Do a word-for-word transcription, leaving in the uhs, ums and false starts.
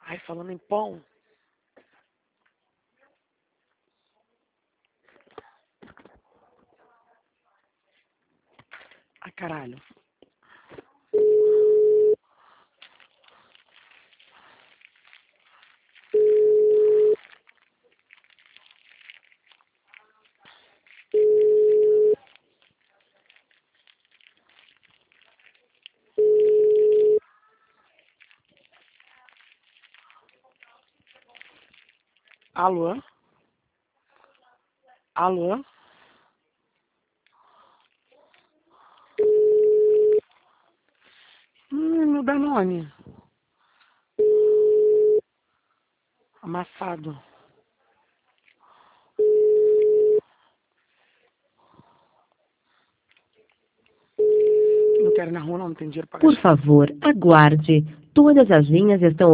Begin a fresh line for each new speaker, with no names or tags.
Ai, falando em pão. Ai, caralho. Alô? Alô? Hum, meu Danone. Amassado. Não quero ir na rua, não, não tem dinheiro pra
Por
gastar.
favor, aguarde. Todas as linhas estão